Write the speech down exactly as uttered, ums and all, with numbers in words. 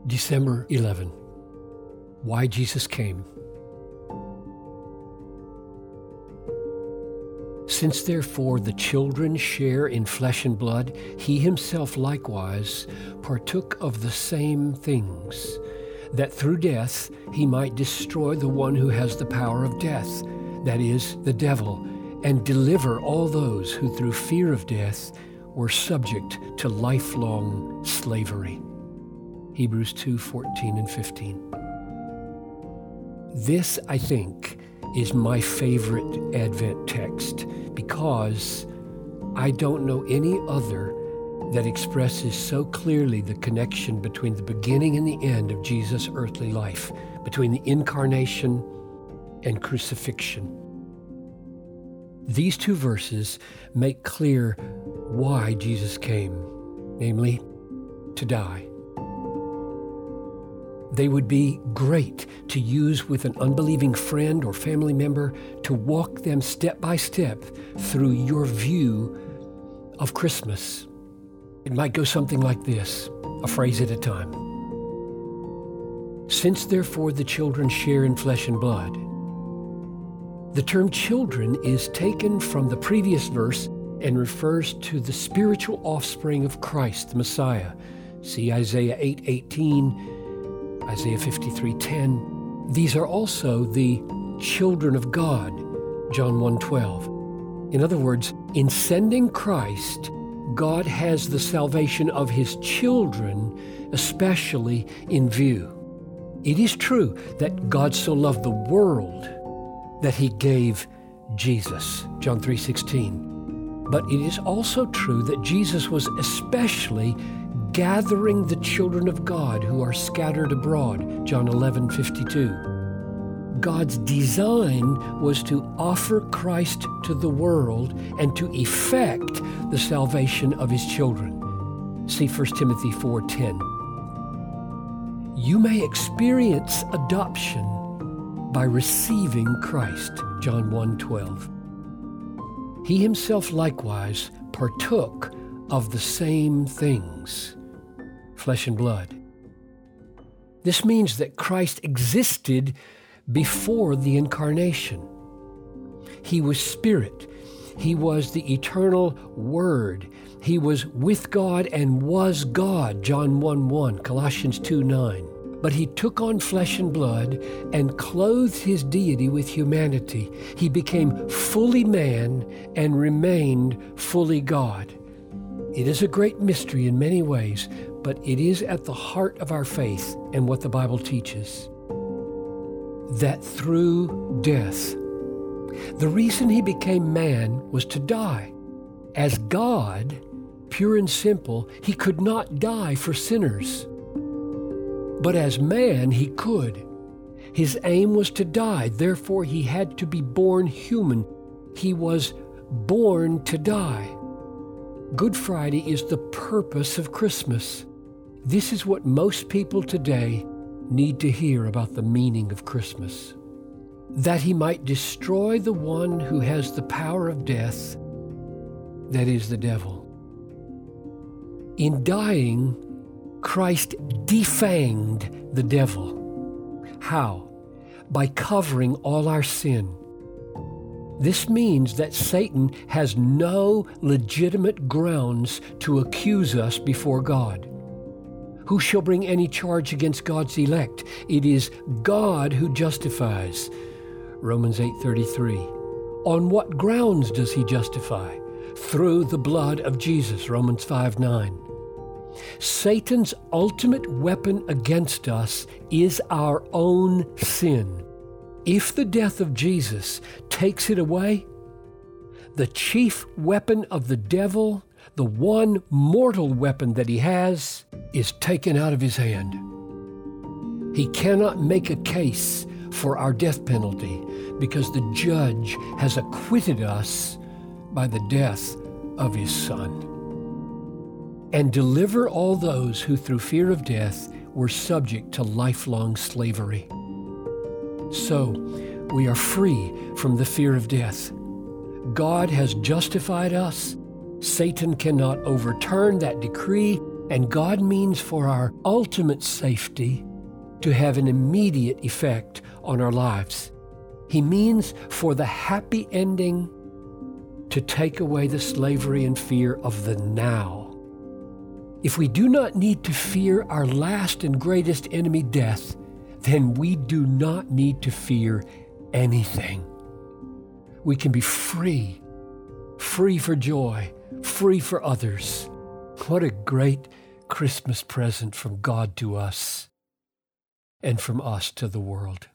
December eleventh. Why Jesus Came. Since therefore the children share in flesh and blood, he himself likewise partook of the same things, that through death he might destroy the one who has the power of death, that is, the devil, and deliver all those who through fear of death were subject to lifelong slavery. Hebrews two fourteen and fifteen. This, I think, is my favorite Advent text because I don't know any other that expresses so clearly the connection between the beginning and the end of Jesus' earthly life, between the incarnation and crucifixion. These two verses make clear why Jesus came, namely, to die. They would be great to use with an unbelieving friend or family member to walk them step by step through your view of Christmas. It might go something like this, a phrase at a time. Since therefore the children share in flesh and blood. The term children is taken from the previous verse and refers to the spiritual offspring of Christ, the Messiah. See Isaiah eight eighteen, Isaiah fifty-three ten. These are also the children of God, John one twelve. In other words, in sending Christ, God has the salvation of his children especially in view. It is true that God so loved the world that he gave Jesus, John three sixteen. But it is also true that Jesus was especially gathering the children of God who are scattered abroad, John eleven fifty-two. God's design was to offer Christ to the world and to effect the salvation of his children. See First Timothy four ten. You may experience adoption by receiving Christ, John one twelve. He himself likewise partook of the same things, flesh and blood. This means that Christ existed before the incarnation. He was spirit. He was the eternal Word. He was with God and was God, John one one, Colossians two nine. But he took on flesh and blood and clothed his deity with humanity. He became fully man and remained fully God. It is a great mystery in many ways, but it is at the heart of our faith and what the Bible teaches. That through death, the reason he became man was to die. As God, pure and simple, he could not die for sinners. But as man, he could. His aim was to die, therefore he had to be born human. He was born to die. Good Friday is the purpose of Christmas. This is what most people today need to hear about the meaning of Christmas. That he might destroy the one who has the power of death, that is the devil. In dying, Christ defanged the devil. How? By covering all our sin. This means that Satan has no legitimate grounds to accuse us before God. Who shall bring any charge against God's elect? It is God who justifies. Romans eight thirty-three. On what grounds does he justify? Through the blood of Jesus. Romans five nine. Satan's ultimate weapon against us is our own sin. If the death of Jesus takes it away, the chief weapon of the devil, the one mortal weapon that he has, is taken out of his hand. He cannot make a case for our death penalty because the judge has acquitted us by the death of his Son. And deliver all those who through fear of death were subject to lifelong slavery. So, we are free from the fear of death. God has justified us. Satan cannot overturn that decree, And God means for our ultimate safety to have an immediate effect on our lives. He means for the happy ending to take away the slavery and fear of the now. If we do not need to fear our last and greatest enemy, death, then we do not need to fear anything. We can be free, free for joy, free for others. What a great Christmas present from God to us and from us to the world.